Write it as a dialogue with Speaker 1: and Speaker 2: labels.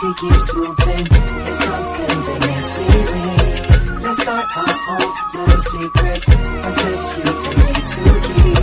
Speaker 1: keeps moving. It's something that makes me lean. Let's start our own little secrets, or just you and me to keep.